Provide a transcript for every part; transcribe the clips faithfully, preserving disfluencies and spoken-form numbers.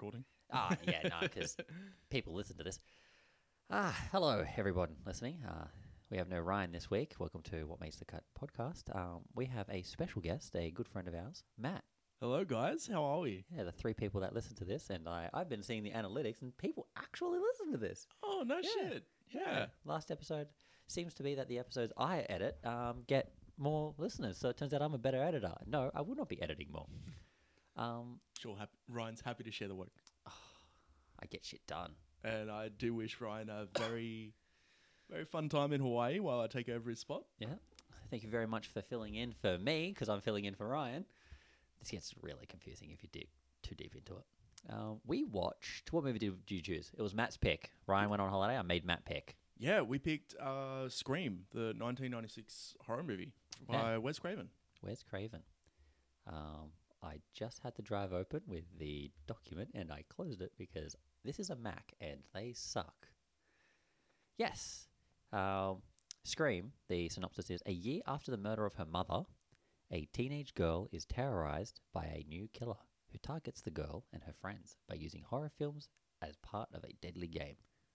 recording. Ah, yeah, no, because people listen to this. Ah, hello, everyone listening. Uh, we have no Ryan this week. Welcome to What Makes the Cut podcast. Um, we have a special guest, a good friend of ours, Matt. Hello, guys. How are we? Yeah, the three people that listen to this, and I, I've been seeing the analytics, and people actually listen to this. Oh, no Yeah. shit. Yeah. Last episode seems to be that the episodes I edit um, get more listeners, so it turns out I'm a better editor. No, I will not be editing more. Um, Sure, hap- Ryan's happy to share the work. I get shit done. And I do wish Ryan a very, very fun time in Hawaii while I take over his spot. Yeah. Thank you very much for filling in for me, because I'm filling in for Ryan. This gets really confusing if you dig too deep into it. Uh, we watched... What movie did you choose? It was Matt's pick. Ryan went on holiday. I made Matt pick. Yeah, we picked uh, Scream, the nineteen ninety-six horror movie by Yeah. Wes Craven. Where's Craven? Um, I just had the drive open with the document, and I closed it because this is a Mac, and they suck. Yes. Um, Scream, the synopsis is, a year after the murder of her mother, a teenage girl is terrorized by a new killer who targets the girl and her friends by using horror films as part of a deadly game.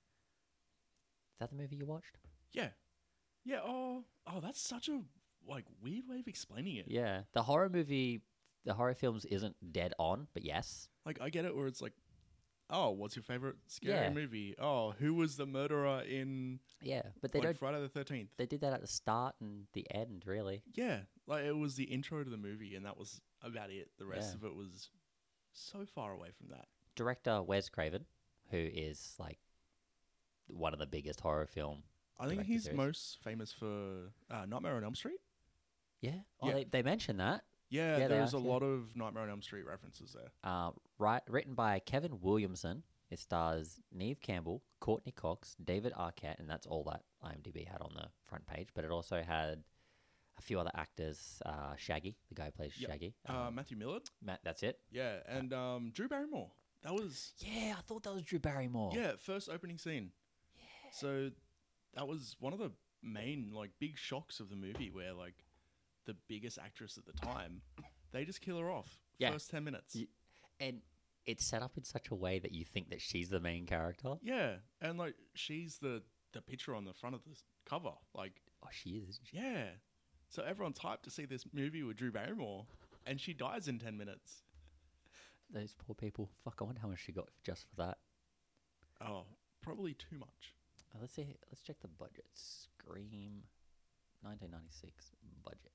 Is that the movie you watched? Yeah. Yeah, oh, oh, that's such a, like, weird way of explaining it. Yeah. The horror movie, the horror films isn't dead on, but yes. Like, I get it where it's like, oh, what's your favorite scary Yeah. movie? Oh, who was the murderer in Yeah, but they like, don't. Friday the thirteenth? They did that at the start and the end, really. Yeah, like it was the intro to the movie, and that was about it. The rest Yeah. of it was so far away from that. Director Wes Craven, who is like one of the biggest horror film. I think Director he's series. most famous for uh, Nightmare on Elm Street. Yeah, oh, Yeah. they they mentioned that. Yeah, Yeah, they there's are, a yeah. lot of Nightmare on Elm Street references there. Uh, right, written by Kevin Williamson. It stars Neve Campbell, Courtney Cox, David Arquette, and that's all that IMDb had on the front page. But it also had a few other actors. Uh, Shaggy, the guy who plays Yep. Shaggy. Uh, Um, Matthew Millard. Matt, that's it. Yeah, and um, Drew Barrymore. That was Yeah, I thought that was Drew Barrymore. yeah first opening scene. Yeah. So that was one of the main like big shocks of the movie, where like the biggest actress at the time, they just kill her off Yeah. first ten minutes. Y- And it's set up in such a way that you think that she's the main character. Yeah, and like she's the the picture on the front of the s- cover. Like, Oh, she is. Isn't she? yeah. So everyone's hyped to see this movie with Drew Barrymore, and she dies in ten minutes. Those poor people. Fuck, I wonder how much she got just for that. Oh, probably too much. Uh, let's see. Let's check the budget. Scream, nineteen ninety-six budget.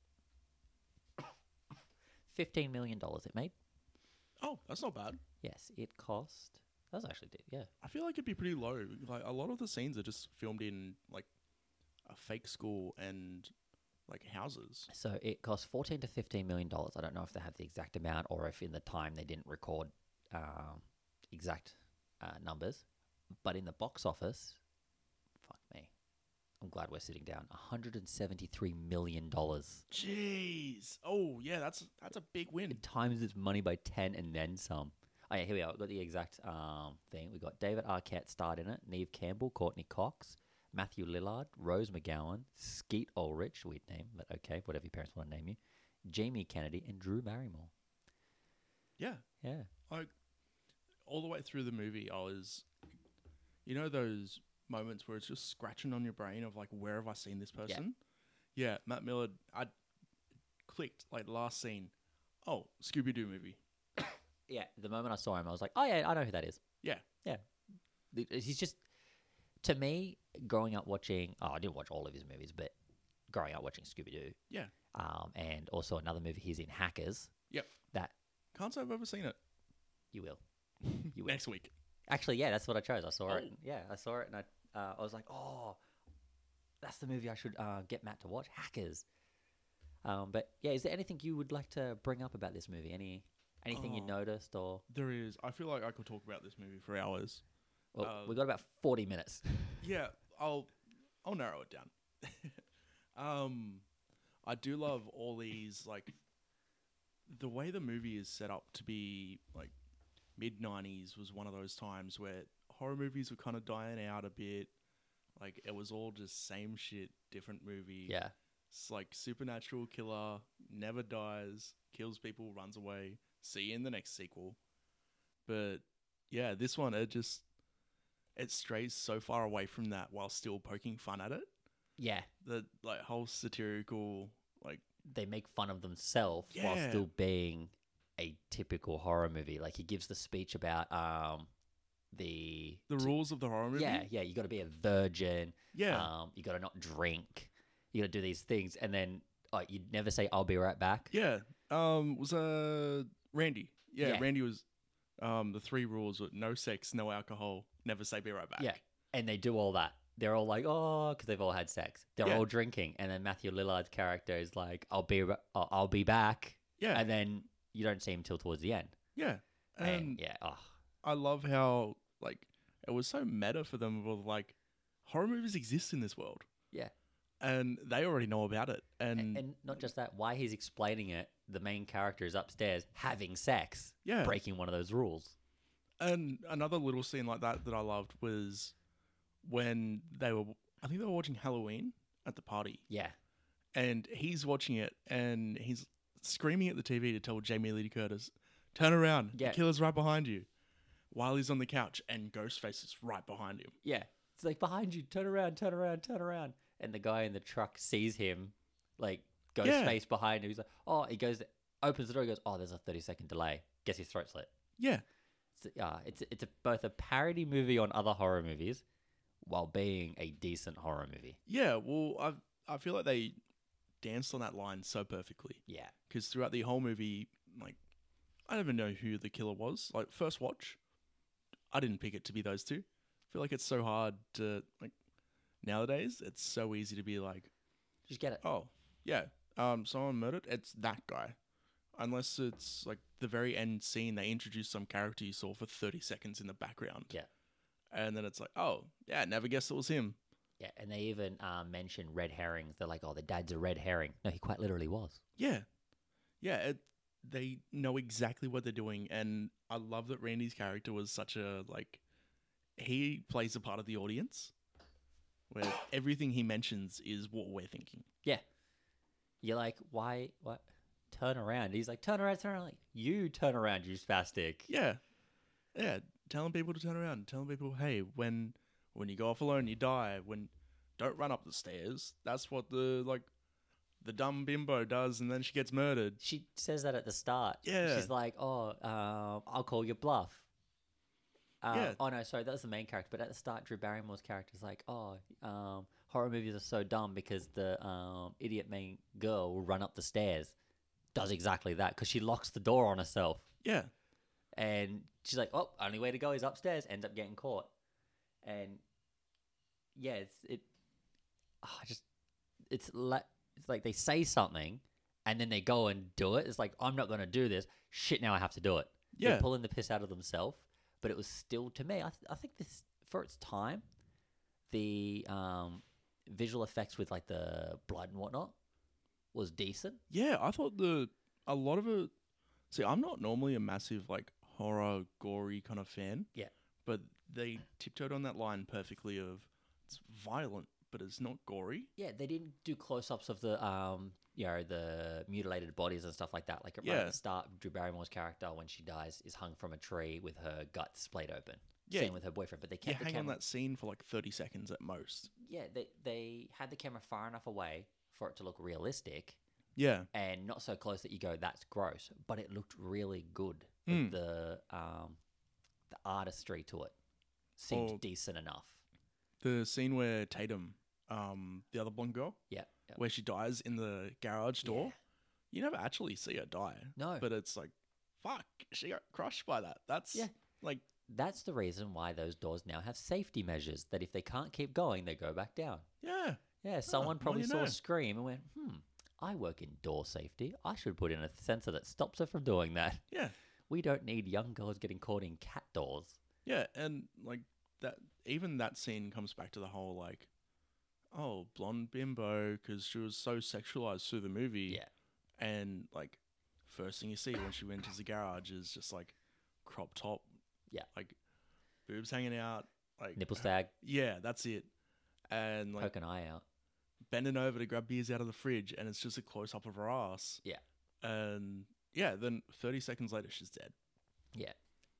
Fifteen million dollars it made. Oh, that's not bad. Yes, it cost. That was actually did. Yeah. I feel like it'd be pretty low. Like a lot of the scenes are just filmed in like a fake school and like houses. So it cost fourteen to fifteen million dollars. I don't know if they have the exact amount or if in the time they didn't record um, exact uh, numbers. But in the box office, fuck me. I'm glad we're sitting down. one hundred seventy-three million dollars. Jeez. Oh yeah, that's that's a big win. It times its money by ten and then some. Oh yeah, here we are. We've got the exact um, thing. We've got David Arquette starred in it, Neve Campbell, Courtney Cox, Matthew Lillard, Rose McGowan, Skeet Ulrich, weird name, but okay, whatever your parents want to name you, Jamie Kennedy, and Drew Barrymore. Yeah. Yeah. Like all the way through the movie, I was, you know, those moments where it's just scratching on your brain of like, where have I seen this person? Yeah, Matt Millard. I clicked like last scene. Oh, Scooby Doo movie. Yeah, the moment I saw him, I was like, oh yeah, I know who that is. Yeah, Yeah. The- He's just, to me, growing up watching, oh, I didn't watch all of his movies, but growing up watching Scooby-Doo, yeah, um, and also another movie he's in, Hackers, yep. that Can't say I've ever seen it. you will. You will. Next week. Actually, yeah, that's what I chose. I saw it. Oh. Yeah, I saw it, and I, uh, I was like, oh, that's the movie I should uh, get Matt to watch, Hackers. Um, but yeah, is there anything you would like to bring up about this movie? Any anything you Oh. noticed, or There is. I feel like I could talk about this movie for hours. well, Uh, we got about forty minutes. Yeah, I'll I'll narrow it down. um, I do love all these like the way the movie is set up to be like mid nineties was one of those times where horror movies were kind of dying out a bit. Like it was all just same shit, different movie. Yeah, It's like supernatural killer, never dies, kills people, runs away. See you in the next sequel. But yeah, this one it just it strays so far away from that while still poking fun at it. Yeah, The like whole satirical like they make fun of themselves while Yeah. still being a typical horror movie. Like he gives the speech about um the the t- rules of the horror movie. yeah, yeah, you got to be a virgin. Yeah. Um, you got to not drink. You got to do these things, and then oh, you'd never say "I'll be right back." Yeah. Um was uh Randy. Yeah, Yeah. Randy was um the three rules were no sex, no alcohol, never say be right back. Yeah, and they do all that. They're all like, "Oh," because they've all had sex. They're Yeah. all drinking, and then Matthew Lillard's character is like, "I'll be, ri- I'll I'll be back," Yeah. and then you don't see him till towards the end. yeah. And, And yeah, oh, I love how like it was so meta for them of like horror movies exist in this world. yeah. And they already know about it. And, And, and not just that, why he's explaining it, the main character is upstairs having sex, yeah. breaking one of those rules. And another little scene like that that I loved was when they were I think they were watching Halloween at the party. Yeah. And he's watching it and he's screaming at the T V to tell Jamie Lee Curtis, turn around, Yeah. the killer's right behind you. While he's on the couch and Ghostface is right behind him. Yeah. It's like behind you, turn around, turn around, turn around. And the guy in the truck sees him, like, ghost Yeah. face behind him. He's like, oh, he goes, opens the door, he goes, oh, there's a thirty second delay. Gets his throat slit. Yeah. It's, uh, it's, it's a, both a parody movie on other horror movies while being a decent horror movie. Yeah, well, I I feel like they danced on that line so perfectly. Yeah. Because throughout the whole movie, like, I don't even know who the killer was. Like, first watch, I didn't pick it to be those two. I feel like it's so hard to, like, nowadays, it's so easy to be like, Just get it. oh, yeah, um, someone murdered, it's that guy. Unless it's, like, the very end scene, they introduce some character you saw for thirty seconds in the background. Yeah. And then it's like, oh, yeah, never guessed it was him. Yeah. And they even um, mention red herrings. They're like, oh, the dad's a red herring. No, he quite literally was. Yeah. Yeah, it, they know exactly what they're doing. And I love that Randy's character was such a, like, he plays a part of the audience where everything he mentions is what we're thinking. Yeah. You're like, why? What? Turn around. He's like, turn around, turn around. Like, you turn around, you spastic. Yeah. Yeah. Telling people to turn around. Telling people, hey, when when you go off alone, you die. When don't run up the stairs. That's what the, like, the dumb bimbo does, and then she gets murdered. She says that at the start. Yeah. She's like, oh, um, I'll call your bluff. Uh, Yeah. Oh, no, sorry, that was the main character. But at the start, Drew Barrymore's character is like, oh, um, horror movies are so dumb because the um, idiot main girl will run up the stairs. Does exactly that because she locks the door on herself. Yeah. And she's like, oh, only way to go is upstairs. Ends up getting caught. And yeah, it's, it, oh, I just, it's, la- it's like they say something and then they go and do it. It's like, I'm not going to do this. Shit, now I have to do it. Yeah. They're pulling the piss out of themselves. But it was still, to me, I, th- I think this, for its time, the um, visual effects with like the blood and whatnot was decent. Yeah, I thought the a lot of it. See, I'm not normally a massive like horror, gory kind of fan. Yeah. But they tiptoed on that line perfectly of it's violent, but it's not gory. Yeah, they didn't do close-ups of the, um, you know, the mutilated bodies and stuff like that. Like right Yeah. at the start, Drew Barrymore's character, when she dies, is hung from a tree with her guts splayed open. Yeah. Same with her boyfriend, but they You kept the hang on camera. that scene for like thirty seconds at most. Yeah, they they had the camera far enough away for it to look realistic, Yeah. and not so close that you go, "That's gross," but it looked really good. Like Mm. the um, the artistry to it seemed Or- decent enough. The scene where Tatum, um, the other blonde girl, Yeah, yeah. where she dies in the garage door, Yeah. you never actually see her die. No. But it's like, fuck, she got crushed by that. That's Yeah. like, That's the reason why those doors now have safety measures. That if they can't keep going, they go back down. yeah. Yeah, someone well, probably you saw know. a scream and went, "Hmm, I work in door safety. I should put in a sensor that stops her from doing that." Yeah. We don't need young girls getting caught in cat doors. Yeah, and like that, even that scene comes back to the whole like, oh, blonde bimbo, because she was so sexualized through the movie. Yeah. And like, first thing you see when she enters the garage is just like crop top. Yeah. Like, boobs hanging out. Like Nipple stag, Yeah, that's it. And like poke an eye out. bending over to grab beers out of the fridge, and it's just a close up of her ass. Yeah. And yeah, then thirty seconds later, she's dead. Yeah.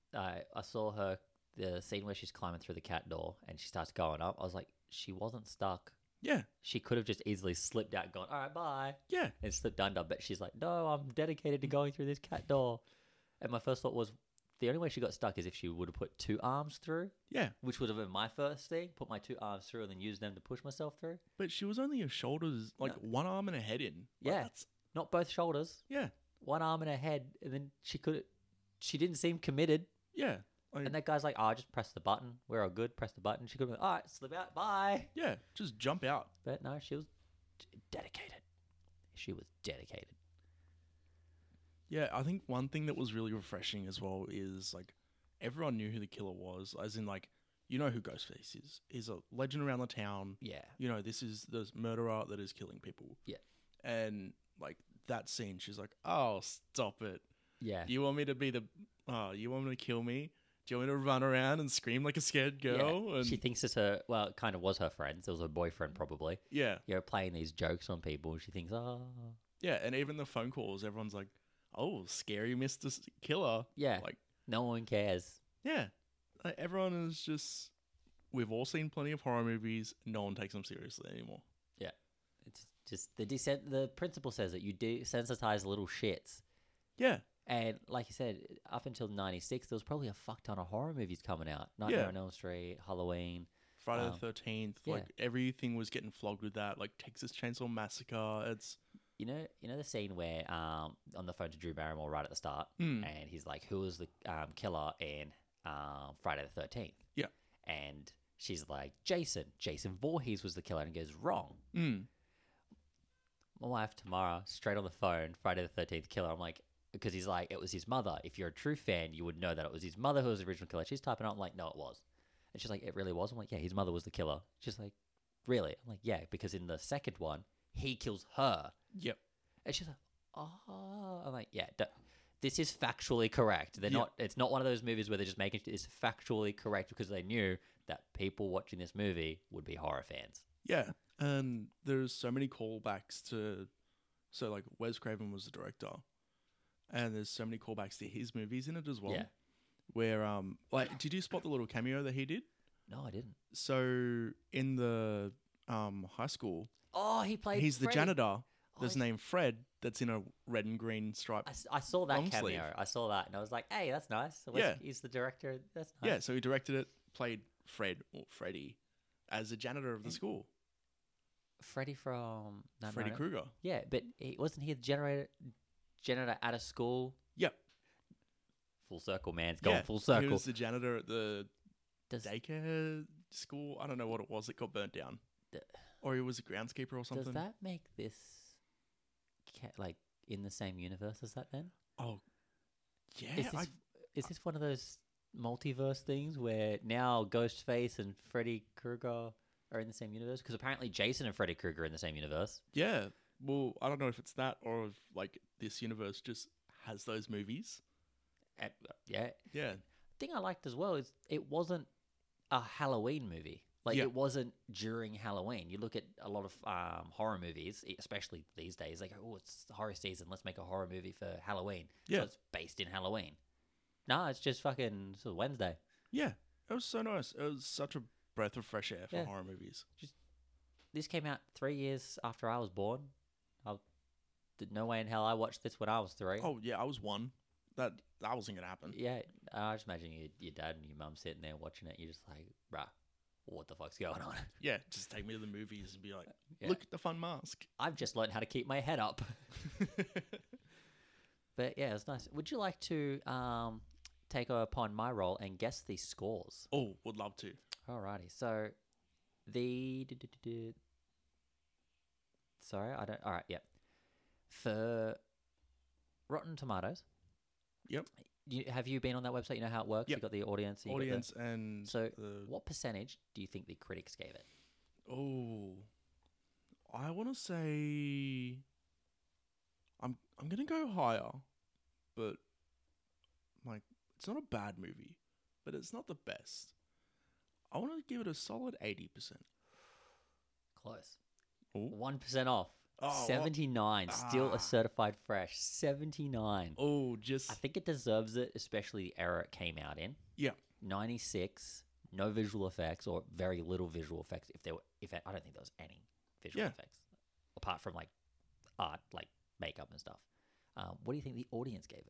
I I saw her the scene where she's climbing through the cat door and she starts going up. I was like, she wasn't stuck. Yeah, She could have just easily slipped out, and gone, all right, bye, yeah, and slipped under. But she's like, no, I'm dedicated to going through this cat door. And my first thought was, the only way she got stuck is if she would have put two arms through, yeah. which would have been my first thing. Put my two arms through and then use them to push myself through. But she was only her shoulders, like No. one arm and a head in. Like, Yeah. that's- Not both shoulders, yeah, one arm and a head, and then she could. She didn't seem committed. yeah. Like, And that guy's like, oh, just press the button. We're all good. Press the button. She could have been, all right, slip out. Bye. yeah, just jump out. But no, she was d- dedicated. She was dedicated. Yeah, I think one thing that was really refreshing as well is like everyone knew who the killer was, as in like you know who Ghostface is. He's a legend around the town. Yeah. You know, this is the murderer that is killing people. Yeah. And like that scene, she's like, "Oh, stop it! Yeah. You want me to be the? Oh, you want me to kill me? Do you want me to run around and scream like a scared girl?" Yeah. And She thinks it's her, well, it kind of was her friend. It was her boyfriend, probably. yeah, You know, playing these jokes on people. She thinks, oh. yeah, and even the phone calls, everyone's like, "Oh, scary Mister S- Killer." Yeah. Like, No one cares. yeah, like, everyone is just. We've all seen plenty of horror movies. No one takes them seriously anymore. It's just the descent. The principle says that you desensitize little shits. Yeah, And like you said, up until ninety-six, there was probably a fuck ton of horror movies coming out. Nightmare Yeah. on Elm Street, Halloween. Friday Um, the Thirteenth. yeah. Like everything was getting flogged with that. Like Texas Chainsaw Massacre. It's You know, you know the scene where um on the phone to Drew Barrymore right at the start, Mm. and he's like, "Who was the um, killer in um, Friday the thirteenth?" Yeah. And she's like, "Jason. Jason Voorhees was the killer," and he goes, "Wrong." mm, My wife Tamara, straight on the phone, Friday the thirteenth killer. I'm like, because he's like, it was his mother. If you're a true fan, you would know that it was his mother who was the original killer. She's typing out, I'm like, no, it was. And she's like, it really was. I'm like, yeah, his mother was the killer. She's like, really? I'm like, yeah, because in the second one, he kills her. yep. And she's like, oh. I'm like, yeah, d- this is factually correct. They're Yeah. not. It's not one of those movies where they're just making it's factually correct because they knew that people watching this movie would be horror fans. Yeah, and there's so many callbacks to, so like Wes Craven was the director, and there's so many callbacks to his movies in it as well. Yeah. Where um, like, did you spot the little cameo that he did? No, I didn't. So in the um high school, Oh, he played. he's the Freddy. janitor Oh, that's he's- named Fred. That's in a red and green stripe. I, s- I saw that long cameo. sleeve. I saw that, and I was like, "Hey, that's nice." So Wes- Yeah. he's the director. That's nice. Yeah, so he directed it, played Fred or Freddy as a janitor of the school. Freddy from no, Freddy no, no. Krueger. Yeah, but he, wasn't he the generator janitor at a school? Yep. Full circle, man. It's going Yeah, full He circle. was the janitor at the Does, daycare school. I don't know what it was. It got burnt down, D- or he was a groundskeeper or something. does that make this ca- like in the same universe as that? Then Oh, yeah. is this I, is this one of those multiverse things where now Ghostface and Freddy Krueger are in the same universe? Because apparently Jason and Freddy Krueger are in the same universe. yeah. Well, I don't know if it's that or if like this universe just has those movies. And, uh, yeah, Yeah. thing I liked as well is it wasn't a Halloween movie. Like Yeah. it wasn't during Halloween. You look at a lot of um, horror movies, e- especially these days. Like, oh, it's horror season. Let's make a horror movie for Halloween. Yeah. So it's based in Halloween. No, it's just fucking so Wednesday. Yeah. It was so nice. It was such a breath of fresh air for Yeah. horror movies. This came out three years after I was born. I did no way in hell I watched this when I was three. Oh yeah, I was one. That that wasn't gonna happen. Yeah, I just imagine your, your dad and your mum sitting there watching it. You're just like, bruh, what the fuck's going on? Yeah, just take me to the movies and be like, Yeah. look at the fun mask. I've just learned how to keep my head up. But yeah, it's nice. Would you like to um, take upon my role and guess these scores? Oh, would love to. Alrighty. So the sorry, I don't. All right, yeah. For Rotten Tomatoes. Yep. You, have you been on that website? You know how it works. Yep. You got the audience. You got the- Audience and So the what percentage do you think the critics gave it? oh, I want to say I'm I'm gonna go higher, but like it's not a bad movie, but it's not the best. I want to give it a solid eighty percent. Close. Oh, One percent off. Oh, what? seventy-nine, still Ah. a certified fresh. seventy-nine. Oh, just I think it deserves it, especially the era it came out in. yeah, ninety-six, no visual effects or very little visual effects. If there were, if I don't think there was any visual Yeah. effects apart from like art, like makeup and stuff. Um, what do you think the audience gave it?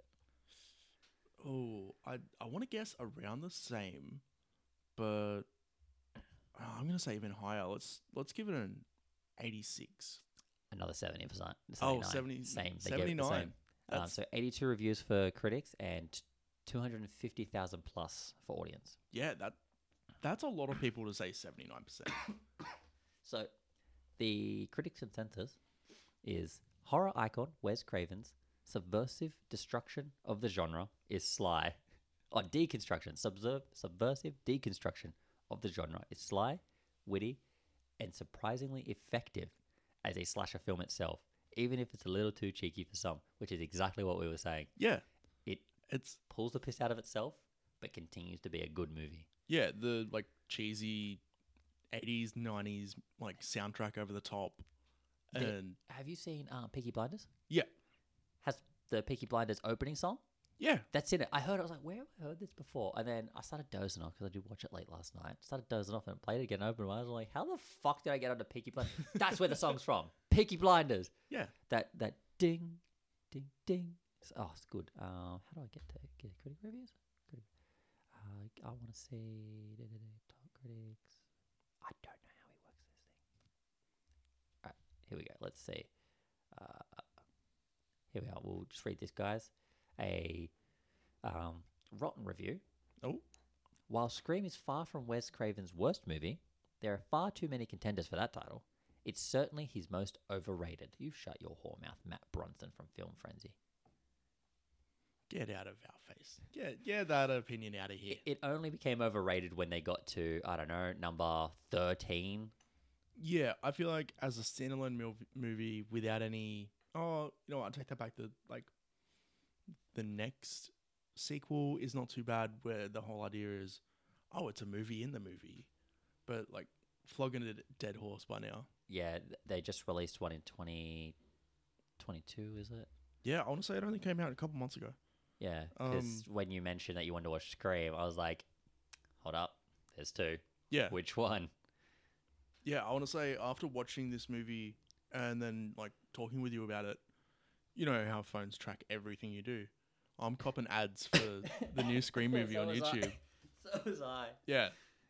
oh, I I want to guess around the same, but uh, I'm gonna say even higher. Let's let's give it an eighty-six. Another seventy percent. Oh, seventy Same. They gave it the seventy-nine. same. Um, That's so eighty-two reviews for critics and two hundred fifty thousand plus for audience. yeah, that that's a lot of people to say seventy-nine percent. So the critics' consensus is horror icon Wes Craven's subversive destruction of the genre is sly. Or deconstruction, subser- subversive deconstruction of the genre is sly, witty, and surprisingly effective as a slasher film itself, even if it's a little too cheeky for some, which is exactly what we were saying. Yeah, It it's pulls the piss out of itself, but continues to be a good movie. yeah the like cheesy eighties nineties like soundtrack over the top, The- and Have you seen uh, Peaky Blinders? yeah, Has the Peaky Blinders opening song? yeah, That's in it. I heard it. I was like, where have I heard this before? And then I started dozing off because I did watch it late last night. Started dozing off and played it again. Open I was like, how the fuck did I get onto Peaky Blinders? That's where the song's from. Peaky Blinders. yeah. That that ding, ding, ding. Oh, it's good. Um, how do I get to get critic reviews? Critic. Uh, I want to see da, da, da, top critics. I don't know how he works this thing. All right, here we go. Let's see. Uh, here we are. We'll just read this, guys. A um, rotten review. Oh, While Scream is far from Wes Craven's worst movie, there are far too many contenders for that title. It's certainly his most overrated. You shut your whore mouth, Matt Bronson from Film Frenzy. get out of our face. Get get that opinion out of here. It, it only became overrated when they got to, I don't know, number thirteen. Yeah, I feel like as a standalone mil- movie without any. Oh, you know what? I take that back. The like, the next sequel is not too bad. Where the whole idea is, oh, it's a movie in the movie, but like flogging a dead horse by now. Yeah, th- they just released one in twenty twenty-two, is it? Yeah, I want to say it only came out a couple months ago. Yeah, because Um, when you mentioned that you wanted to watch Scream, I was like, hold up, there's two. Yeah, Which one? yeah. I want to say after watching this movie and then like talking with you about it, you know how phones track everything you do. I'm copping ads for the new Scream movie So on was I. YouTube. So was I. Yeah,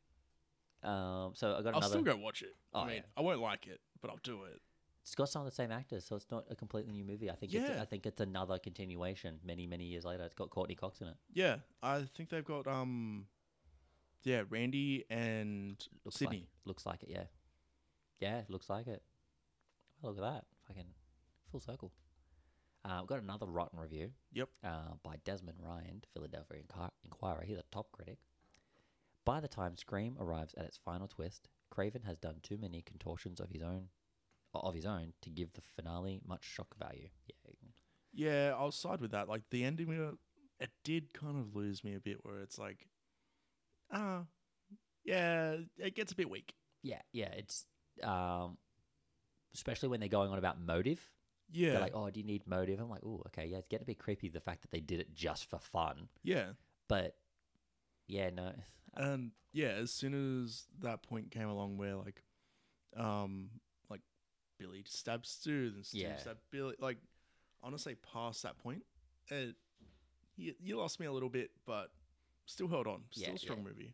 Um, so I got I'll another. still go watch it. Oh, I mean, yeah. I won't like it, but I'll do it. It's got some of the same actors, so it's not a completely new movie. I think it's Yeah. I think it's another continuation. Many many years later, it's got Courtney Cox in it. Yeah, I think they've got um, yeah, Randy and Looks Sydney. like looks like it. Yeah, yeah, looks like it. Oh, look at that, fucking full circle. Uh, we've got another rotten review. Yep. Uh, by Desmond Ryan, Philadelphia Inqu- Inquirer. He's a top critic. By the time Scream arrives at its final twist, Craven has done too many contortions of his own, of his own, to give the finale much shock value. Yeah, Yeah, I'll side with that. Like the ending, uh, it did kind of lose me a bit. Where it's like, ah, yeah, it gets a bit weak. yeah, yeah. It's um, especially when they're going on about motive. Yeah, They're like, "Oh, do you need motive?" I'm like, "Oh, okay, yeah." It's getting a bit creepy the fact that they did it just for fun, yeah, but yeah, no, and yeah. As soon as that point came along, where like, um, like Billy stabs Stu, then Stu Yeah. stabs Billy. Like, I want to say past that point, it, you, you lost me a little bit, but still held on. Still Yeah, a strong yeah. movie.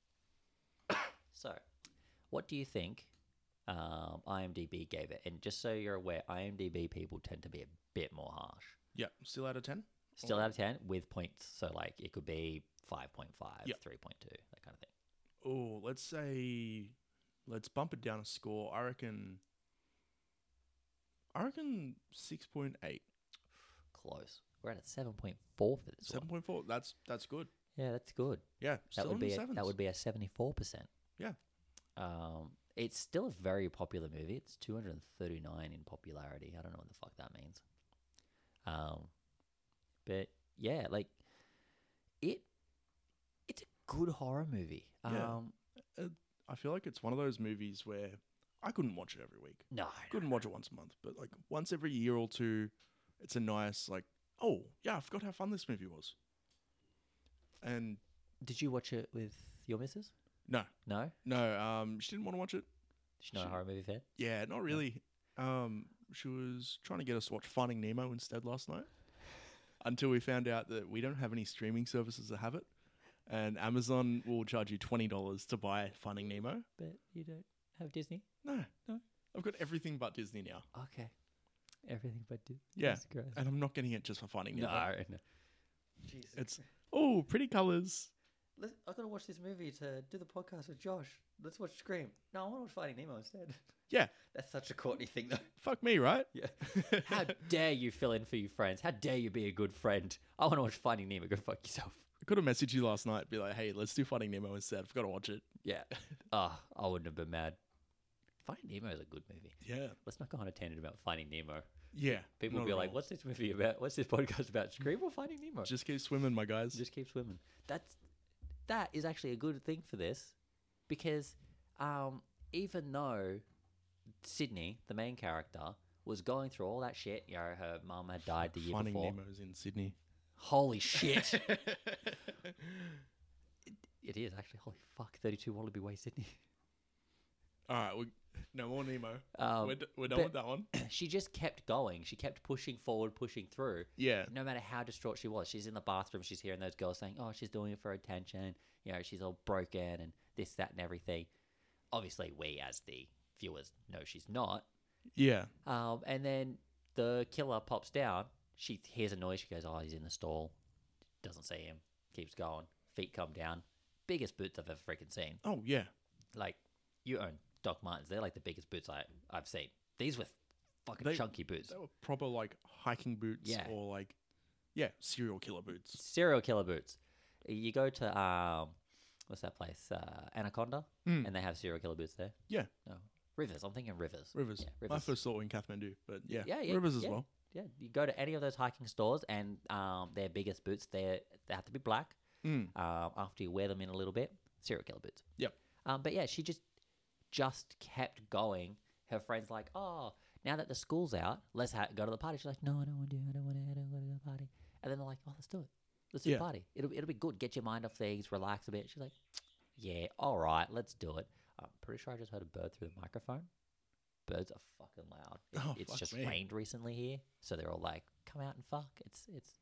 So, what do you think um, IMDb gave it? And just so you're aware, IMDb people tend to be a bit more harsh. Yeah, still out of ten. Still Oh. out of ten with points. So, like, it could be five point five, Yep. three point two, that kind of thing. Oh, let's say, let's bump it down a score. I reckon. I reckon six point eight. Close. We're at a seven point four for this Seven one. point four. That's that's good. Yeah, that's good. Yeah, That still would in be the a, sevens. that would be a seventy-four percent. Yeah. Um, it's still a very popular movie. It's two hundred thirty-nine in popularity. I don't know what the fuck that means. Um, but yeah, like it. It's a good horror movie. Yeah. Um, I feel like it's one of those movies where I couldn't watch it every week. No, I couldn't watch it once a month, but like once every year or two, it's a nice like, oh yeah, I forgot how fun this movie was. And did you watch it with your missus? no, No, no, um, she didn't want to watch it. she's not She- a horror movie fan. Yeah, not really. Um, she was trying to get us to watch Finding Nemo instead last night, until we found out that we don't have any streaming services that have it, and Amazon will charge you twenty dollars to buy Finding Nemo. But you don't have Disney. No, No. I've got everything but Disney now, Okay, everything but Disney. Yeah. Jesus Christ. and I'm not getting it just for Finding No, Nemo. no. Jesus. It's oh, pretty colors. Let's, I gotta watch this movie to do the podcast with Josh. Let's watch Scream. No, I want to watch Finding Nemo instead. Yeah, That's such a Courtney thing, though. fuck me, right? Yeah. How dare you fill in for your friends? How dare you be a good friend? I want to watch Finding Nemo. Go fuck yourself. I could have messaged you last night, be like, hey, let's do Finding Nemo instead. I've got to watch it. Yeah. Ah, I wouldn't have been mad. Finding Nemo is a good movie. Yeah, Let's not go on a tangent about Finding Nemo. yeah. People will not be at like, all. "What's this movie about? What's this podcast about? Scream or Finding Nemo?" Just keep swimming, my guys. Just keep swimming. That's that is actually a good thing for this, because um, even though Sydney, the main character, was going through all that shit, you know, her mum had died the year Finding before. Nemo's in Sydney. Holy shit! It is actually. Holy fuck! thirty-two Wallaby Way, Sydney. All right, we, no more Nemo. Um, we're, d- we're done but- with that one. she just kept going. She kept pushing forward, pushing through. Yeah, No matter how distraught she was, she's in the bathroom. She's hearing those girls saying, "Oh, she's doing it for attention." You know, she's all broken and this, that, and everything. Obviously, we as the viewers know she's not. yeah, Um, and then the killer pops down. She hears a noise. She goes, "Oh, he's in the stall." Doesn't see him. Keeps going. Feet come down. Biggest boots I've ever freaking seen. oh yeah, Like, you own Doc Martens. They're like the biggest boots I, I've seen. These were fucking They- chunky boots. they were proper like hiking boots Yeah. or like, yeah, serial killer boots. Serial killer boots. You go to, um, what's that place? Uh, Anaconda. Mm. And they have serial killer boots there. Yeah, No. Rivers. I'm thinking Rivers. Rivers. Yeah, My Rivers. first thought in Kathmandu, but yeah, Yeah, yeah, Rivers as yeah. well. Yeah, you go to any of those hiking stores, and um, their biggest boots, they they have to be black. Mm. Um, after you wear them in a little bit, serial killer boots. Yep. Um, but yeah, she just just kept going. Her friend's like, "Oh, now that the school's out, let's ha- go to the party." She's like, "No, I don't want to. I don't want to. I don't want to go to the party." And then they're like, "Oh, let's do it. Let's do Yeah. the party. It'll it'll be good. Get your mind off things. Relax a bit." She's like, "Yeah, all right, let's do it." I'm pretty sure I just heard a bird through the microphone. Birds are fucking loud. It- Oh, it's fuck just me. rained recently here, so they're all like, "Come out and fuck." It's it's.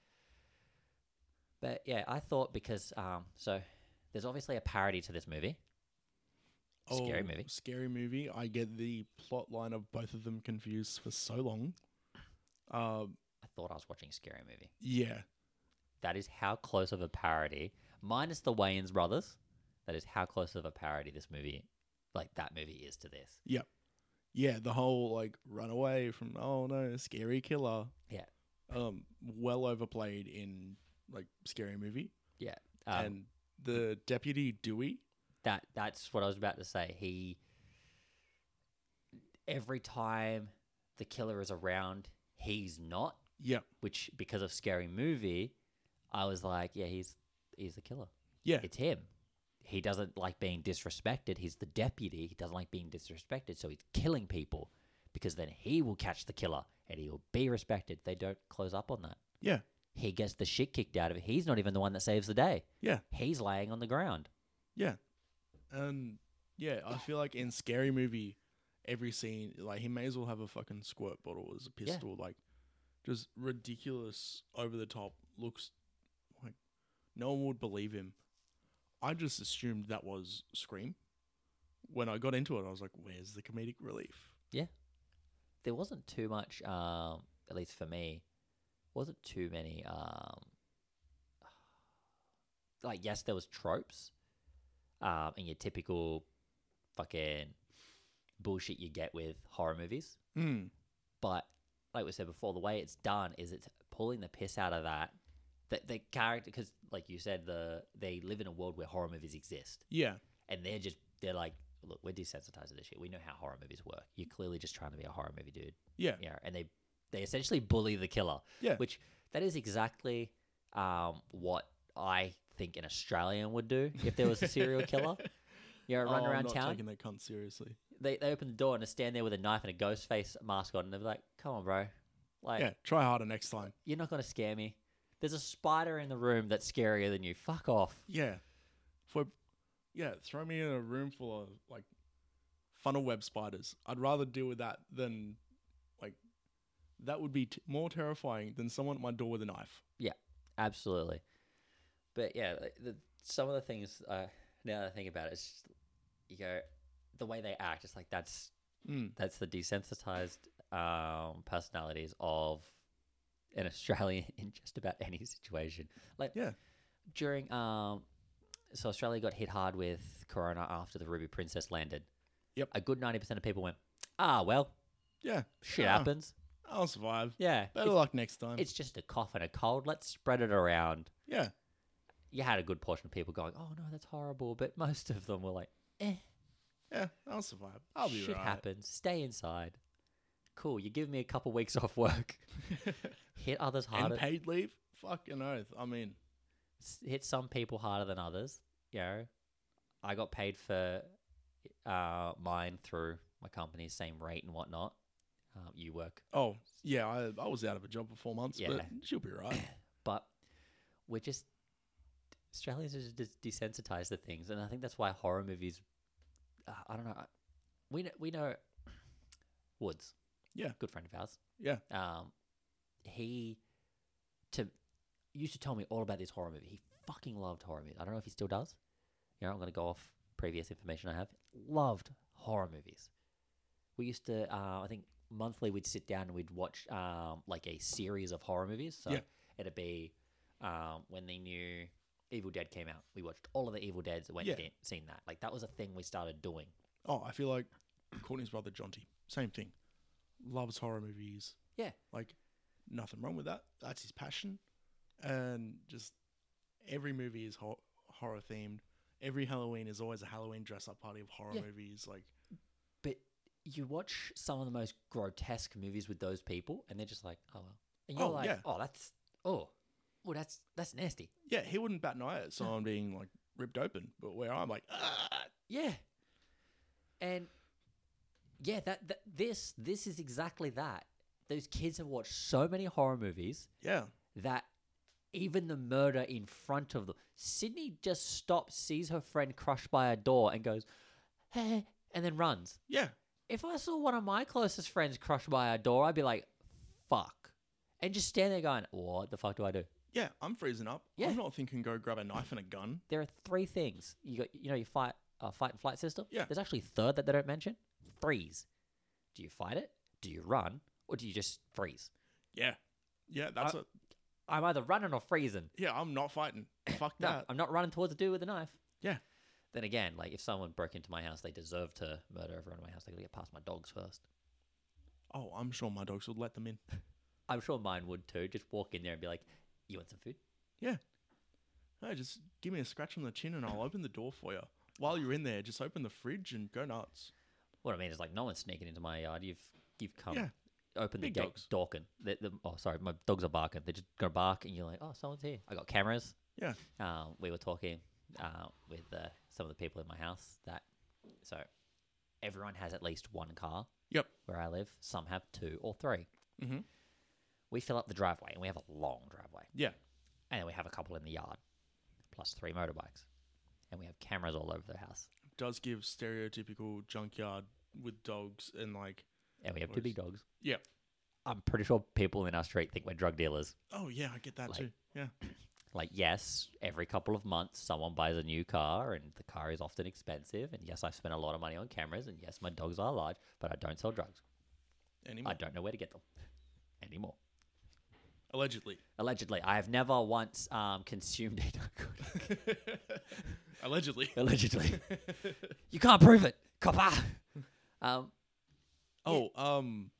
But yeah, I thought because um, so there's obviously a parody to this movie. Scary Oh, movie. Scary movie. I get the plot line of both of them confused for so long. Um, I thought I was watching a scary movie. yeah, That is how close of a parody, minus the Wayans brothers. That is how close of a parody this movie, like that movie, is to this. yep, yeah. The whole like run away from oh no, scary killer. Yeah. Um, well overplayed in like Scary Movie, Yeah, um, and the deputy Dewey. that that's what I was about to say. He every time the killer is around, he's not. Yep. Which because of Scary Movie, I was like, yeah, he's he's the killer. Yeah. It's him. He doesn't like being disrespected. He's the deputy. He doesn't like being disrespected, so he's killing people because then he will catch the killer and he will be respected. They don't close up on that. Yeah. He gets the shit kicked out of it. He's not even the one that saves the day. Yeah. He's laying on the ground. Yeah. And yeah, I feel like in Scary Movie, every scene, like he may as well have a fucking squirt bottle as a Yeah. pistol. Like, just ridiculous, over the top looks. Like, no one would believe him. I just assumed that was Scream. When I got into it, I was like, "Where's the comedic relief?" There wasn't too much, um, at least for me, wasn't too many, um, like, yes, there was tropes, um, and your typical fucking bullshit you get with horror movies. Hmm. But like we said before, the way it's done is it's pulling the piss out of that. The, the character, because like you said, the they live in a world where horror movies exist, Yeah. and they're just they're like, look, we're desensitized to this shit. We know how horror movies work. You're clearly just trying to be a horror movie dude. Yeah. Yeah, and they they essentially bully the killer. Yeah. Which that is exactly um, what I think an Australian would do if there was a serial killer. You know, run Oh, I'm around not town. taking that cunt seriously. they, they open the door and I stand there with a knife and a ghost face mask on, and they're like, "Come on, bro, like Yeah, try harder next time. you're not gonna scare me. There's a spider in the room that's scarier than you. Fuck off." Yeah. For yeah, throw me in a room full of like funnel web spiders. I'd rather deal with that than like that would be t- more terrifying than someone at my door with a knife. Absolutely. But yeah, like, the, some of the things uh, now that I think about it, it's just, you go, the way they act. It's like that's Mm. that's the desensitized um, personalities of an Australian in just about any situation. Like Yeah. during um, so Australia got hit hard with Corona after the Ruby Princess landed. Yep. A good ninety percent of people went, ah, well, Yeah. shit Ah, happens. I'll survive. Yeah. Better It's, luck next time. it's just a cough and a cold. Let's spread it around. Yeah. You had a good portion of people going, oh no, that's horrible. But most of them were like, eh, Yeah. I'll survive. I'll be shit right. happens. Stay inside. Cool. You give me a couple weeks off work. Hit others harder. And paid leave? Fucking oath. I mean, s- hit some people harder than others. You know, I got paid for uh, mine through my company's same rate and whatnot. Um, you work, oh, yeah, I, I was out of a job for four months, Yeah. but she'll be right. but we're just Australians are just desensitized to things, and I think that's why horror movies. Uh, I don't know. I- We know, we know Woods. Yeah. Good friend of ours. Yeah. Um, he to used to tell me all about this horror movie. He fucking loved horror movies. I don't know if he still does. You know, I'm going to go off previous information I have. Loved horror movies. We used to, uh, I think, monthly we'd sit down and we'd watch um, like a series of horror movies. So Yeah. it'd be um, when the new Evil Dead came out. We watched all of the Evil Deads and went Yeah. and seen that. Like that was a thing we started doing. Oh, I feel like Courtney's brother, Jonty, same thing. Loves horror movies. Yeah. Like, nothing wrong with that. That's his passion. And just every movie is ho- horror themed. Every Halloween is always a Halloween dress up party of horror Yeah. movies. Like, But you watch some of the most grotesque movies with those people, and they're just like, "Oh well," and you're Oh, like, yeah. "Oh, that's oh, well, that's that's nasty." yeah, he wouldn't bat an eye at someone being like ripped open, but where I'm like, ah, Yeah, and yeah, that, that this this is exactly that. Those kids have watched so many horror movies yeah, that even the murder in front of them, Sydney just stops, sees her friend crushed by a door, and goes, "Hey," and then runs. yeah, If I saw one of my closest friends crushed by a door, I'd be like, fuck. And just stand there going, what the fuck do I do? yeah. I'm freezing up. Yeah. I'm not thinking go grab a knife and a gun. There are three things. You got, you know, your fight, uh, fight and flight system. Yeah. There's actually a third that they don't mention. Freeze. Do you fight it? Do you run? Or do you just freeze? Yeah, yeah. That's I- a I'm either running or freezing. yeah. I'm not fighting. Fuck No, that. I'm not running towards a dude with a knife. Yeah. Then again, like if someone broke into my house, they deserve to murder everyone in my house. They gotta get past my dogs first. Oh, I'm sure my dogs would let them in. I'm sure mine would too. Just walk in there and be like, "You want some food?" Yeah. No, just give me a scratch on the chin and I'll open the door for you. While you're in there, just open the fridge and go nuts. What I mean is like no one's sneaking into my yard. You've you've come Yeah. open the Big gate, dogs. Dorking. The, the, oh, sorry, my dogs are barking. They're just gonna bark, and you're like, oh, someone's here. I got cameras. Yeah. Um, we were talking uh, with uh, some of the people in my house that so everyone has at least one car. Yep. Where I live, some have two or three. Mm-hmm. We fill up the driveway, and we have a long driveway, Yeah. and then we have a couple in the yard, plus three motorbikes, and we have cameras all over the house, Does give stereotypical junkyard with dogs and like, and we have two Nice. big dogs. yeah. I'm pretty sure people in our street think we're drug dealers. Oh yeah, I get that Like- too. Yeah. Like, yes, every couple of months someone buys a new car, and the car is often expensive. And yes, I spent a lot of money on cameras, and yes, my dogs are large, but I don't sell drugs. Anymore. I don't know where to get them anymore. Allegedly. Allegedly, I have never once um, consumed a narcotic. Allegedly. Allegedly, you can't prove it, copper. Um, Oh, um,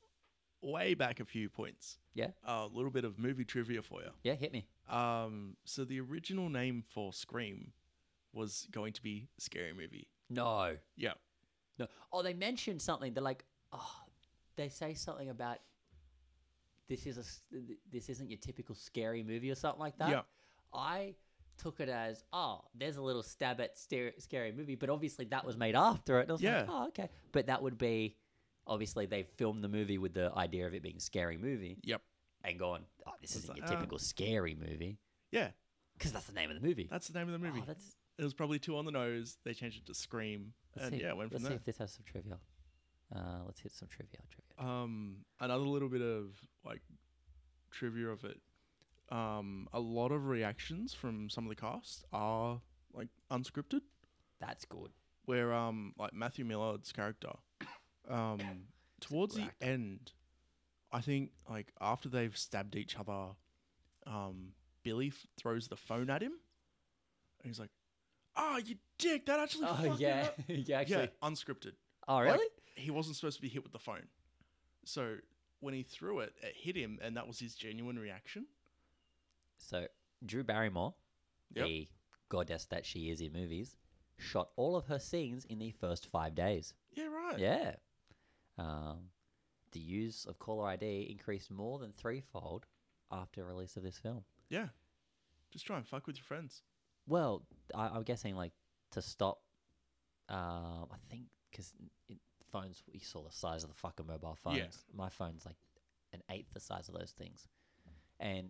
way back a few points. yeah, A little bit of movie trivia for you. yeah, hit me. Um, so the original name for Scream was going to be Scary Movie. No, Yeah. no. Oh, they mentioned something. They're like, oh, they say something about this is a s- th- this isn't your typical scary movie or something like that. Yeah. I took it as, oh, there's a little stab at stare- scary movie, but obviously that was made after it. And I was Yeah. like, oh, okay. But that would be, obviously they filmed the movie with the idea of it being a scary movie Yep. and going, oh, this It's isn't like, your ah. typical scary movie. Yeah. Because that's the name of the movie. That's the name of the movie. Oh, that's, It was probably too on the nose. They changed it to Scream. let's And see, yeah, it went from let's see there. if this has some trivia. Uh, let's hit some trivia. Trivia. Um, another little bit of like trivia of it. Um, a lot of reactions from some of the cast are like unscripted. That's good. Where um, like Matthew Millard's character, um, towards the actor. end, I think like after they've stabbed each other, um, Billy f- throws the phone at him, and he's like, "Ah, you dick! That actually Oh, fucking yeah. hurt." yeah, actually. Yeah, unscripted. Oh, Like, really? he wasn't supposed to be hit with the phone. So when he threw it, it hit him, and that was his genuine reaction. So, Drew Barrymore, Yep. the goddess that she is in movies, shot all of her scenes in the first five days. Yeah, right. Yeah. Um, the use of caller I D increased more than threefold after release of this film. Yeah. Just try and fuck with your friends. Well, I, I'm guessing like to stop. Um, I think because phones, you saw the size of the fucking mobile phones. Yeah. My phone's like an eighth the size of those things, and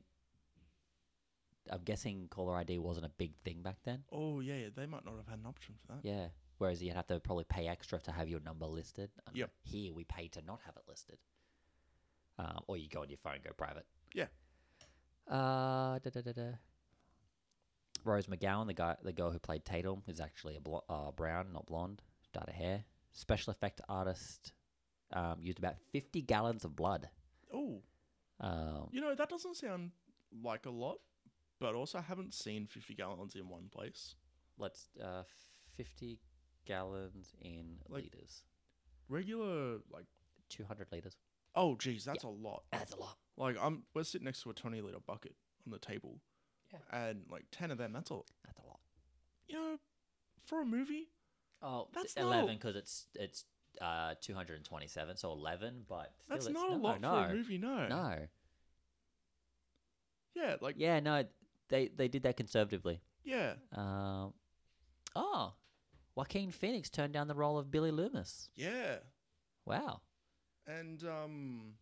I'm guessing caller I D wasn't a big thing back then. Oh, yeah, yeah, they might not have had an option for that. Yeah. Whereas you'd have to probably pay extra to have your number listed. And Yep. Here we pay to not have it listed. Um, or you go on your phone, go private. Yeah. Uh, da, da, da, da. Rose McGowan, the guy, the girl who played Tatum, is actually a blo- uh, brown, not blonde. Dyed her hair. Special effect artist um, used about fifty gallons of blood. Oh, Um, you know, that doesn't sound like a lot, but also I haven't seen fifty gallons in one place. let's uh, fifty gallons in Like- liters. Regular, like, two hundred liters. oh, geez, that's a lot. That's a lot. Like, I'm we're sitting next to a twenty litre bucket on the table. Yeah. And, like, ten of them, that's all. That's a lot. You know, for a movie, Oh, That's that's eleven not- because it's it's uh two hundred and twenty-seven, so eleven. But still that's it's, not a no, lot no, for a movie, no. No, Yeah, like, yeah, no, they they did that conservatively. yeah. Um, oh, Joaquin Phoenix turned down the role of Billy Loomis. Yeah. Wow. And um,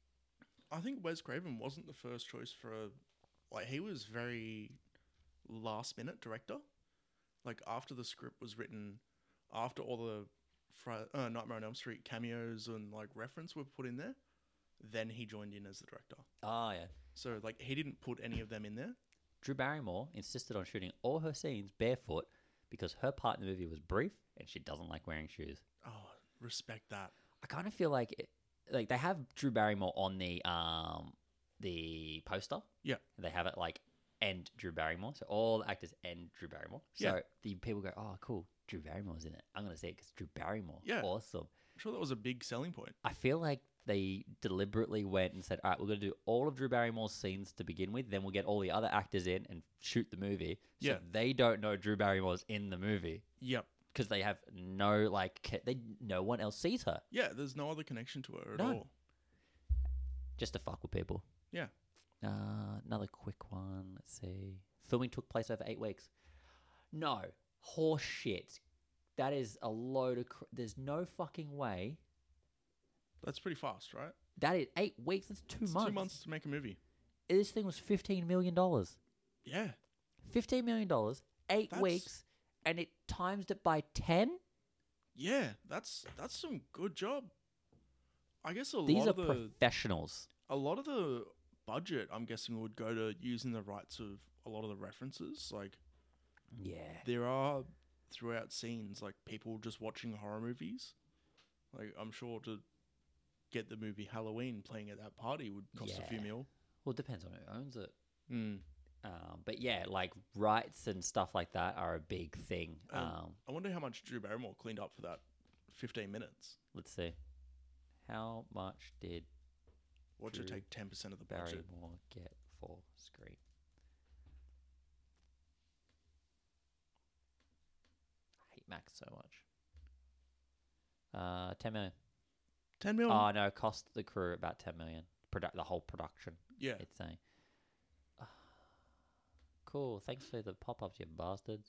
I think Wes Craven wasn't the first choice for a, like he was very last minute director. Like after the script was written, after all the Fri- uh, Nightmare on Elm Street cameos and like reference were put in there, then he joined in as the director. Oh yeah. So like he didn't put any of them in there. Drew Barrymore insisted on shooting all her scenes barefoot because her part in the movie was brief and she doesn't like wearing shoes. Oh, respect that. I kind of feel like it, like they have Drew Barrymore on the um the poster. Yeah. They have it like and Drew Barrymore, so all the actors and Drew Barrymore. So Yeah. the people go, "Oh, cool, Drew Barrymore's in it. I'm gonna see it because Drew Barrymore. Yeah. Awesome." I'm sure that was a big selling point. I feel like they deliberately went and said, "All right, we're gonna do all of Drew Barrymore's scenes to begin with. Then we'll get all the other actors in and shoot the movie." So Yeah. they don't know Drew Barrymore's in the movie Yep. because they have no like ca- they no one else sees her. Yeah, there's no other connection to her at None. all. Just to fuck with people. Yeah. Uh, another quick one. Let's see. Filming took place over eight weeks. No. Horse shit. That is a load of... Cr- There's no fucking way. That's pretty fast, right? That is eight weeks. That's two It's months. two months to make a movie. This thing was fifteen million dollars. Yeah. fifteen million dollars, eight That's- weeks, and it times it by ten? Yeah, that's that's some good job. I guess a These lot are of the professionals. a lot of the budget, I'm guessing, would go to using the rights of a lot of the references. Like Yeah. there are throughout scenes like people just watching horror movies. Like I'm sure to get the movie Halloween playing at that party would cost a few Yeah. mil. Well, it depends on who owns it. Mm. Um, but yeah, like rights and stuff like that are a big thing. Um, Um, I wonder how much Drew Barrymore cleaned up for that fifteen minutes. let's see. How much did Watch it Drew take ten percent of the budget. Barrymore get for Scream? I hate Max so much. Uh, ten million. ten mil? Oh no, cost the crew about ten million. Produ- the whole production. yeah. It's saying. cool. Thanks for the pop ups, you bastards.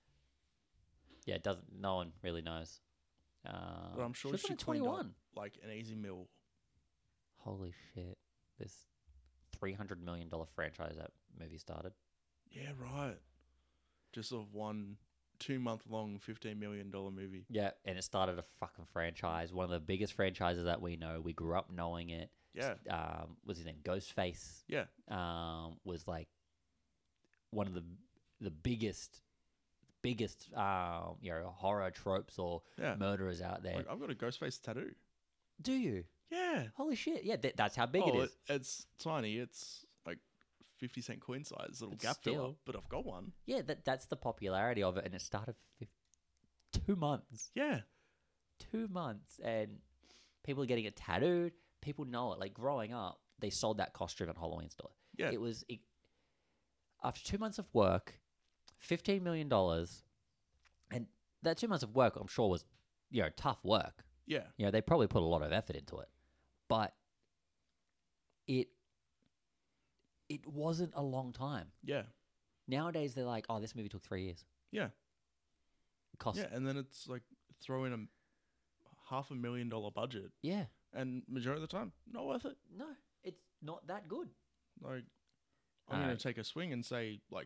Yeah, it doesn't. No one really knows. Uh, But I'm sure was she only cleaned up twenty-one. like an easy meal. Holy shit! This three hundred million dollar franchise that movie started. Yeah, right. Just of one two month long fifteen million dollar movie. Yeah, and it started a fucking franchise. One of the biggest franchises that we know. We grew up knowing it. Yeah, Um, was his name Ghostface? yeah, Um, was like one of the the biggest, biggest um, you know, horror tropes or yeah. murderers out there. Like I've got a Ghostface tattoo. Do you? Yeah. Holy shit! Yeah, th- that's how big oh, it is. it's tiny. It's like fifty cent coin size, little But gap filler. still. But I've got one. Yeah, that that's the popularity of it, and it started fif- two months, Yeah, two months, and people are getting it tattooed. People know it. Like growing up, they sold that costume at Halloween store. yeah, It was it, after two months of work, fifteen million dollars, and that two months of work, I'm sure, was you know tough work. yeah, You know, they probably put a lot of effort into it, but it it wasn't a long time. yeah, Nowadays, they're like, oh, this movie took three years. yeah, It cost, yeah. And then it's like throw in a half a million dollar budget, yeah. and majority of the time, not worth it. No, it's not that good. Like I'm Uh, gonna take a swing and say like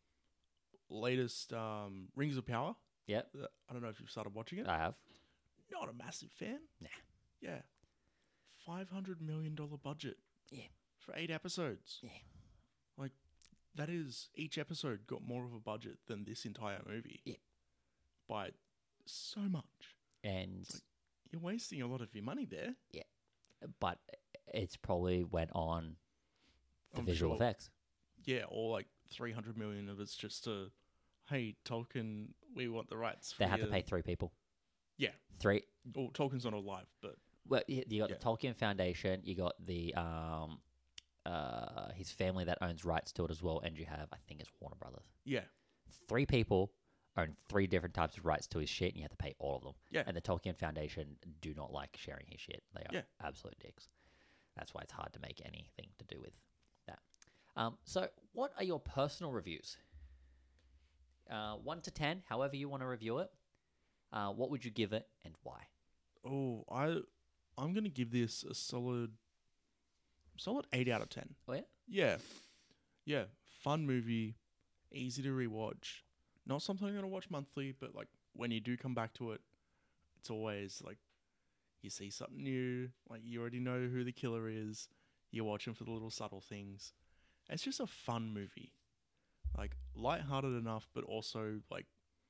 latest um, Rings of Power. Yep, Uh, I don't know if you've started watching it. I have. Not a massive fan. Nah. Yeah. Five hundred million dollar budget. Yeah. For eight episodes. Yeah. Like that is each episode got more of a budget than this entire movie. Yeah. By so much. And like- You're wasting a lot of your money there. but it's probably went on the I'm visual sure. effects. Yeah, or like three hundred million of it's just to, hey, Tolkien, we want the rights. For They had to your-" pay three people. Yeah. Three. Well, Tolkien's not alive, but Well, you you got Yeah. the Tolkien Foundation. You got the um, uh, his family that owns rights to it as well, and you have, I think it's Warner Brothers. yeah. Three people own three different types of rights to his shit, and you have to pay all of them. Yeah. And the Tolkien Foundation do not like sharing his shit. They are Yeah. absolute dicks. That's why it's hard to make anything to do with that. Um, so, what are your personal reviews? Uh, one to ten, however you want to review it. Uh, what would you give it, and why? Oh, I, I'm gonna give this a solid, solid eight out of ten. Oh yeah. Yeah, yeah, fun movie, easy to rewatch. Not something I'm gonna watch monthly, but like when you do come back to it, it's always like you see something new. Like you already know who the killer is. You're watching for the little subtle things. It's just a fun movie, like lighthearted enough, but also like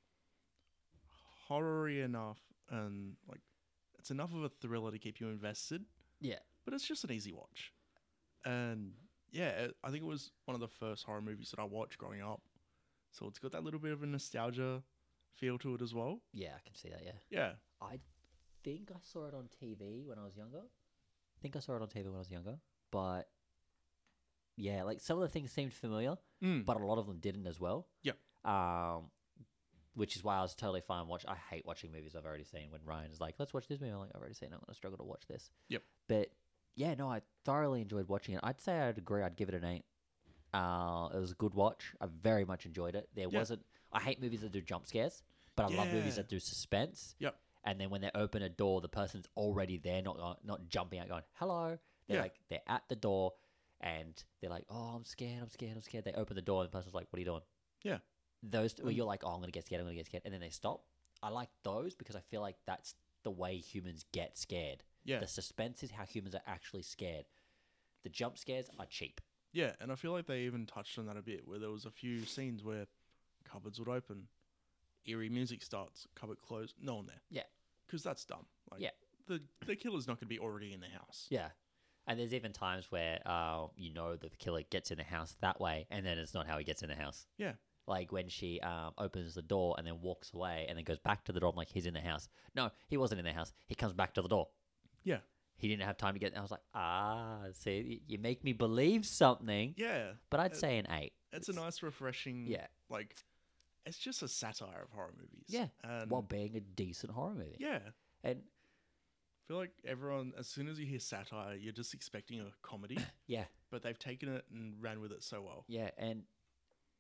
horror-y enough, and like it's enough of a thriller to keep you invested. Yeah. But it's just an easy watch. And yeah, it, I think it was one of the first horror movies that I watched growing up. So it's got that little bit of a nostalgia feel to it as well. Yeah, I can see that. Yeah. Yeah. I think I saw it on T V when I was younger. I think I saw it on T V when I was younger. But yeah, like some of the things seemed familiar, Mm. but a lot of them didn't as well. Yep. Um, which is why I was totally fine watch. I hate watching movies I've already seen. When Ryan is like, "Let's watch this movie," I'm like, "I've already seen it. I'm gonna struggle to watch this." Yep. But yeah, no, I thoroughly enjoyed watching it. I'd say I'd agree. I'd give it an eight. Uh, it was a good watch. I very much enjoyed it. There Yeah. wasn't. I hate movies that do jump scares, but I love movies Yeah. that do suspense. Yep. And then when they open a door, the person's already there, not go- not jumping out, going hello. They're Yeah. like they're at the door, and they're like, "Oh, I'm scared. I'm scared. I'm scared." They open the door, and the person's like, "What are you doing?" Yeah. Those where Mm. you're like, "Oh, I'm gonna get scared. I'm gonna get scared," and then they stop. I like those because I feel like that's the way humans get scared. Yeah. The suspense is how humans are actually scared. The jump scares are cheap. Yeah. And I feel like they even touched on that a bit, where there was a few scenes where cupboards would open, eerie music starts, cupboard closed, no one there. Yeah. Because that's dumb. Like, Yeah. The, the killer's not going to be already in the house. Yeah. And there's even times where uh, you know that the killer gets in the house that way, and then it's not how he gets in the house. Yeah. Like when she um, opens the door and then walks away and then goes back to the door. I'm like, he's in the house. No, he wasn't in the house. He comes back to the door. Yeah. He didn't have time to get. I was like, ah, see, y- you make me believe something. Yeah. But I'd Uh, say an eight. It's a nice, refreshing. Yeah. Like, it's just a satire of horror movies. Yeah. And While being a decent horror movie. yeah. And I feel like everyone, as soon as you hear satire, you're just expecting a comedy, yeah, but they've taken it and ran with it so well. yeah. And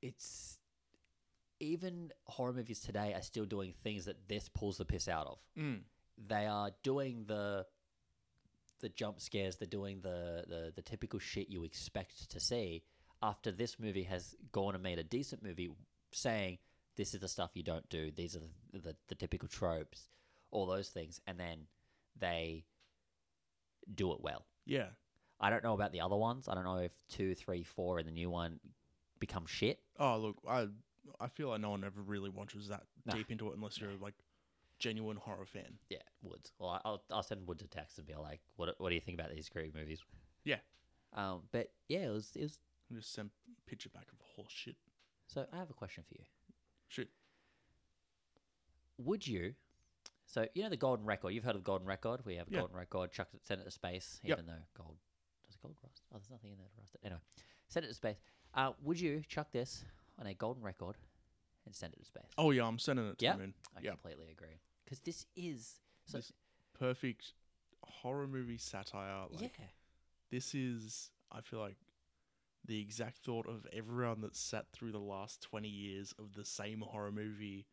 it's even horror movies today are still doing things that this pulls the piss out of. Mm. They are doing the the jump scares. They're doing the, the the typical shit you expect to see after this movie has gone and made a decent movie, saying this is the stuff you don't do. These are the the, the typical tropes, all those things, and then they do it well. Yeah. I don't know about the other ones. I don't know if two, three, four, and the new one become shit. Oh, look, I I feel like no one ever really watches that Nah. deep into it unless you're like genuine horror fan. Yeah, Woods. Well, I- I'll I'll send Woods a text and be like, "What what do you think about these Scream movies?" Yeah. Um, but yeah, it was it was. And just send picture back of horse shit. So I have a question for you. Shit. Would you? So you know the golden record. You've heard of golden record. We have a Yeah. golden record. Chucked it, sent it to space. Yep. Even though gold does gold rust? Oh, there's nothing in there to rust it. Anyway, send it to space. Uh, would you chuck this on a golden record and send it to space? Oh yeah, I'm sending it to Yep. the moon. I Yeah. completely agree. Because this is so. This perfect horror movie satire. Like, yeah. this is, I feel like, the exact thought of everyone that sat through the last twenty years of the same horror movie,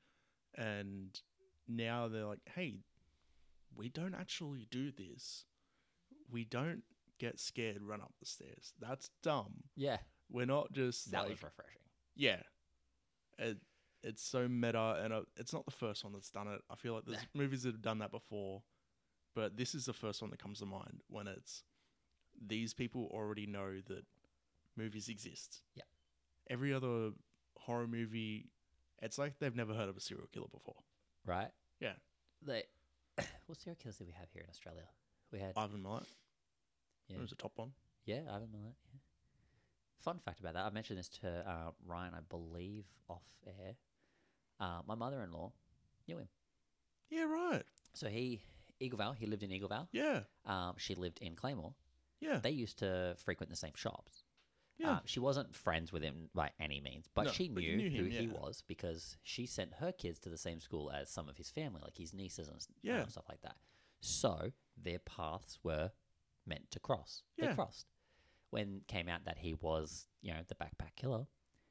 and now they're like, hey, we don't actually do this. We don't get scared, run up the stairs. That's dumb. Yeah. We're not just That like, was refreshing. yeah. It, it's so meta, and uh, it's not the first one that's done it. I feel like there's Nah. movies that have done that before, but this is the first one that comes to mind when it's these people already know that movies exist. Yeah. Every other horror movie, it's like they've never heard of a serial killer before. Right? Yeah. They, what serial killers did we have here in Australia? We had Ivan Milat yeah, was the top one. yeah, Ivan Milat. Yeah. Fun fact about that: I mentioned this to uh, Ryan, I believe, off air. Uh, my mother-in-law knew him, Yeah, right. so he Eagle Vale. He lived in Eagle Vale. Yeah. Um, she lived in Claymore. Yeah. They used to frequent the same shops. Yeah. Uh, she wasn't friends with him by any means, but No, she but knew, you knew who him, he yeah. was because she sent her kids to the same school as some of his family, like his nieces and s- Yeah. uh, stuff like that. So their paths were meant to cross. They Yeah. crossed. When it came out that he was, you know, the backpack killer,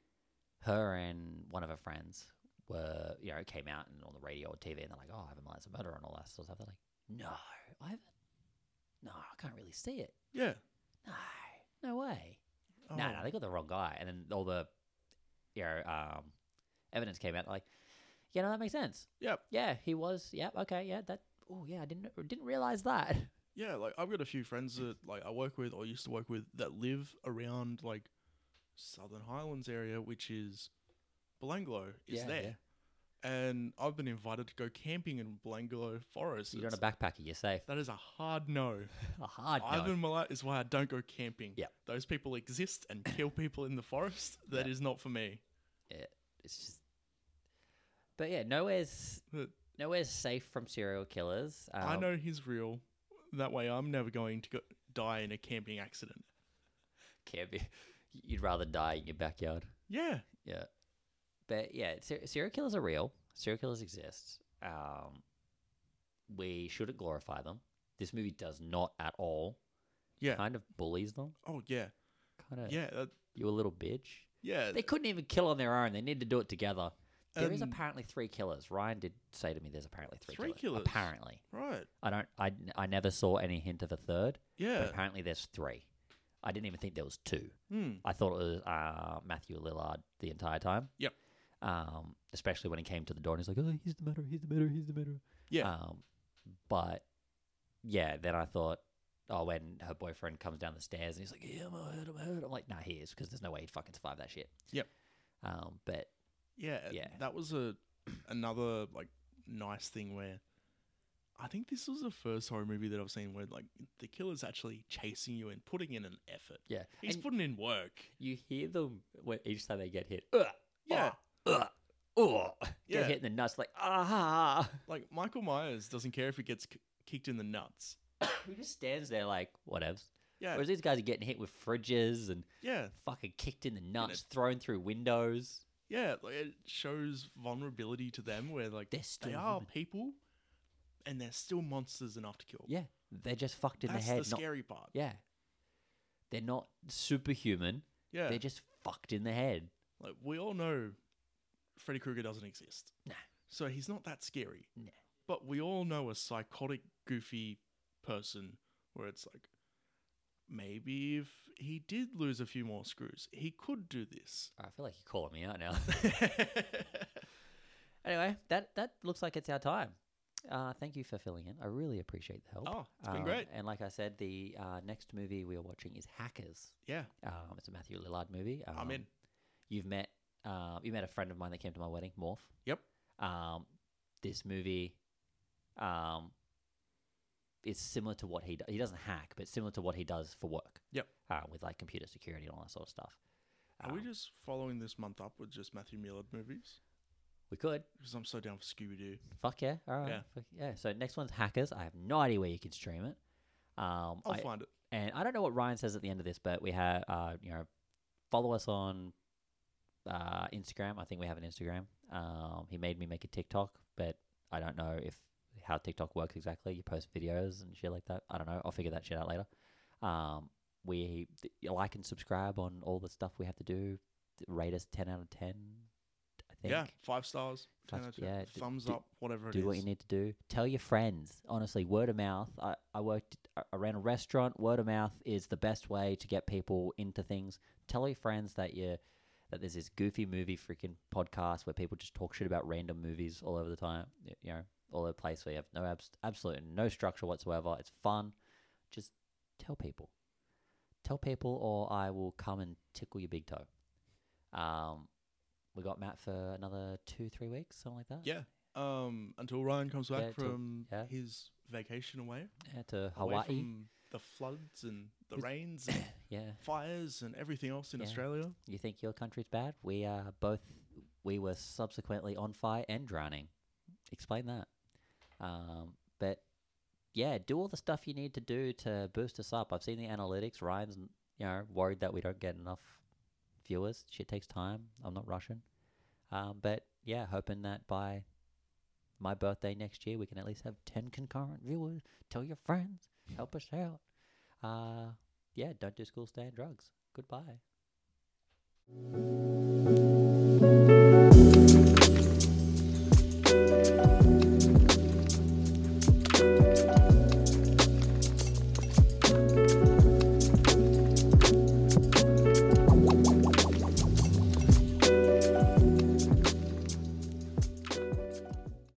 her and one of her friends were, you know, came out and on the radio or T V, and they're like, "Oh, Ivan Milat's a murderer," and all that sort of stuff. They're like, "No, Ivan, no, I can't really see it. Yeah. No, no way." Oh. No, no, they got the wrong guy. And then all the, you know, um, evidence came out like, yeah, no, that makes sense. Yep. Yeah, he was. Yep. Okay. Yeah. That. Oh, yeah. I didn't didn't realize that. Yeah, like I've got a few friends that like I work with or used to work with that live around like Southern Highlands area, which is Belanglo is Yeah, there. And I've been invited to go camping in Belanglo Forest. You're not a It's- backpacker. You're safe. that is a hard no. A hard no. Ivan Milat is why I don't go camping. Yep. Those people exist and kill people in the forest. That is Yep. not for me. Yeah, it's just. But yeah, nowhere's But nowhere's safe from serial killers. Um, I know he's real. That way I'm never going to go, die in a camping accident. Can't be. You'd rather die in your backyard. Yeah. Yeah. But yeah, ser- serial killers are real. Serial killers exist. Um, we shouldn't glorify them. This movie does not at all. Yeah. Kind of bullies them. Oh, yeah. Kind of. Yeah. Uh, You a little bitch. yeah. They couldn't even kill on their own. They need to do it together. There is Um, apparently three killers. Ryan did say to me there's apparently three, Three killers. killers? Apparently. Right. I don't I, I never saw any hint of a third, Yeah. but apparently there's three. I didn't even think there was two. Hmm. I thought it was uh, Matthew Lillard the entire time. Yep. Um, especially when he came to the door and he's like, "Oh, he's the murderer, he's the murderer, he's the murderer." Yeah. Um, but yeah, then I thought, oh, when her boyfriend comes down the stairs and he's like, "Yeah, I'm hurt, I'm hurt," I'm like, "Nah, he is," because there's no way he'd fucking survive that shit. Yep. Um, but Yeah, Yeah. that was a another like nice thing where I think this was the first horror movie that I've seen where like the killer's actually chasing you and putting in an effort. yeah, He's and putting in work. you hear them when each time they get hit. Ugh, Yeah. ugh, ugh, Yeah. get hit in the nuts, like ah. Like Michael Myers doesn't care if he gets k- kicked in the nuts. He just stands there like whatevs. Yeah, Whereas these guys are getting hit with fridges and yeah, fucking kicked in the nuts, thrown through windows. yeah. Like, it shows vulnerability to them where like They're still they are human. people, and they're still monsters enough to kill. Yeah, they're just fucked in That's the head. the not, scary part. yeah, they're not superhuman. Yeah, They're just fucked in the head. Like, we all know Freddy Krueger doesn't exist. Nah. So he's not that scary. Nah. But we all know a psychotic, goofy person where it's like, maybe if he did lose a few more screws, he could do this. I feel like you're calling me out now. Anyway, that, that looks like it's our time. Uh, thank you for filling in. I really appreciate the help. Oh, it's been Um, great. And like I said, the uh, next movie we are watching is Hackers. Yeah, Um, it's a Matthew Lillard movie. Um, I'm in. You've met uh, you met a friend of mine that came to my wedding, Morph. Yep. Um, this movie um, is similar to what he does. He doesn't hack, but similar to what he does for work. Yep. Uh, with like computer security and all that sort of stuff. Are we Um, just following this month up with just Matthew Millard movies? We could. Because I'm so down for Scooby-Doo. Fuck yeah. All right. Yeah. Fuck yeah. So next one's Hackers. I have no idea where you can stream it. Um, I'll I- find it. And I don't know what Ryan says at the end of this, but we have, uh, you know, follow us on uh, Instagram. I think we have an Instagram. Um, he made me make a TikTok, but I don't know if how TikTok works exactly. You post videos and shit like that. I don't know. I'll figure that shit out later. Um, we th- like and subscribe on all the stuff we have to do. Rate us ten out of ten. I think. Yeah, five stars. ten Five- out of ten. yeah, d- Thumbs d- up, whatever it do is. what you need to do. Tell your friends. Honestly, word of mouth. I, I worked, I I ran a restaurant. Word of mouth is the best way to get people into things. Tell your friends that you that there's this goofy movie freaking podcast where people just talk shit about random movies all over the time. y- You know, all over the place where you have no abs- absolute no structure whatsoever. It's fun. Just tell people. Tell people, or I will come and tickle your big toe. Um, we got Matt for another two, three weeks, something like that. Yeah. Um, until Ryan comes back Yeah, till- from yeah. his vacation away. Yeah, to Away Hawaii. from the floods and the Is- rains and Yeah. fires and everything else in Yeah. Australia. You think your country's bad? We are both. We were subsequently on fire and drowning. Explain that. Um, but yeah, do all the stuff you need to do to boost us up. I've seen the analytics. Ryan's, you know, worried that we don't get enough viewers. Shit takes time. I'm not rushing. Um, but yeah, hoping that by my birthday next year we can at least have ten concurrent viewers. Tell your friends. Help us out. Uh, yeah, don't do school, stay on drugs. Goodbye.